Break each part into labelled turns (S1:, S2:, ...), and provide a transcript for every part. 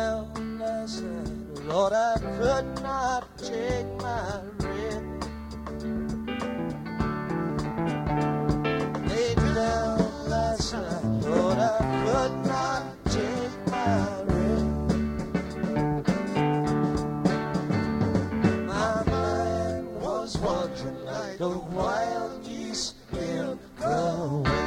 S1: down last night, Lord, I could not take my rest. Laid down last night, Lord, I could not take my rest. My mind was wandering like a wild geese in the wind.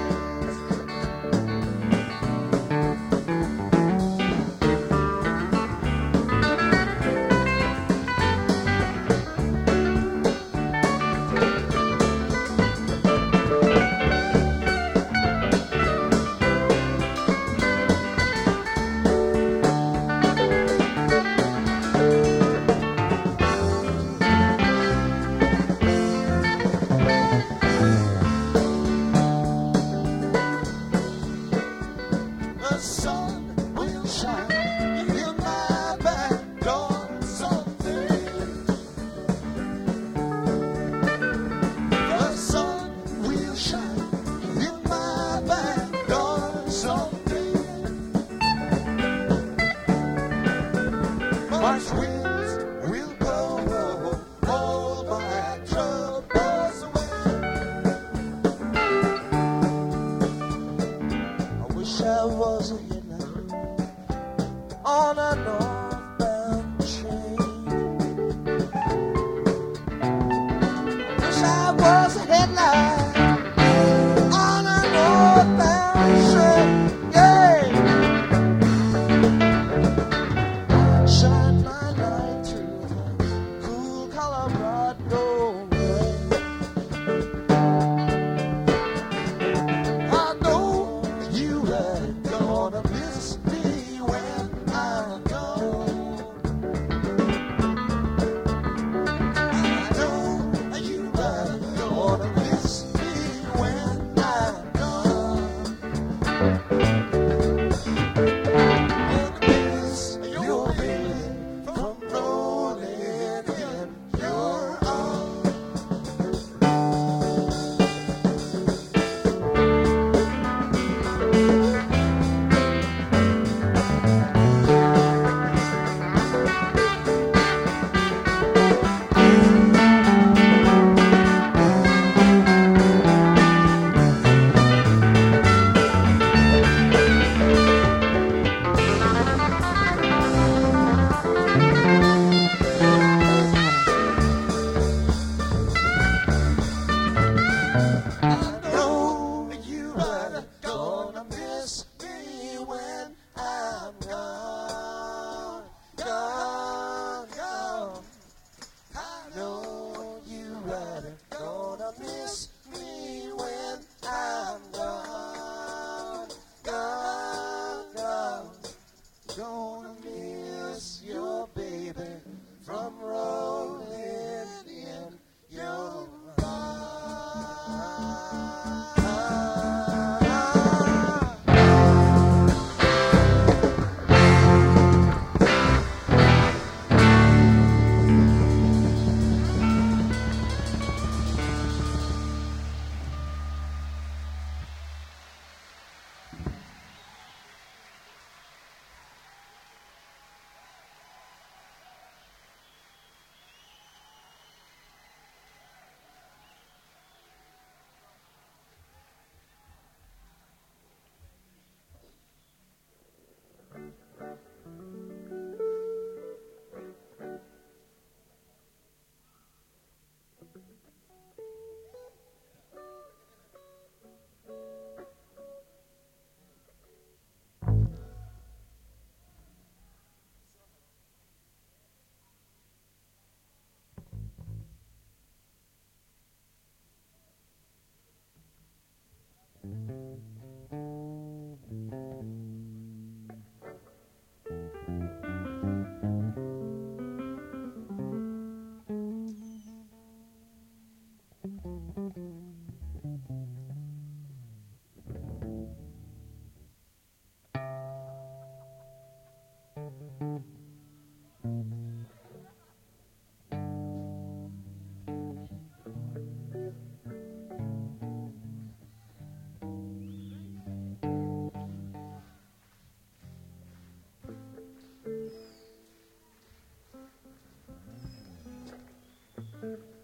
S1: I was a headlight on a northbound train. Wish I was a headlight on a northbound train. Yeah. Shine my light through the cool Colorado rain. I know you are gonna miss me when I'm gone. I know you are gonna miss me when I'm gone. Gonna miss your baby from rolling in your arms. Gonna miss your baby from rolling in your
S2: Thank you.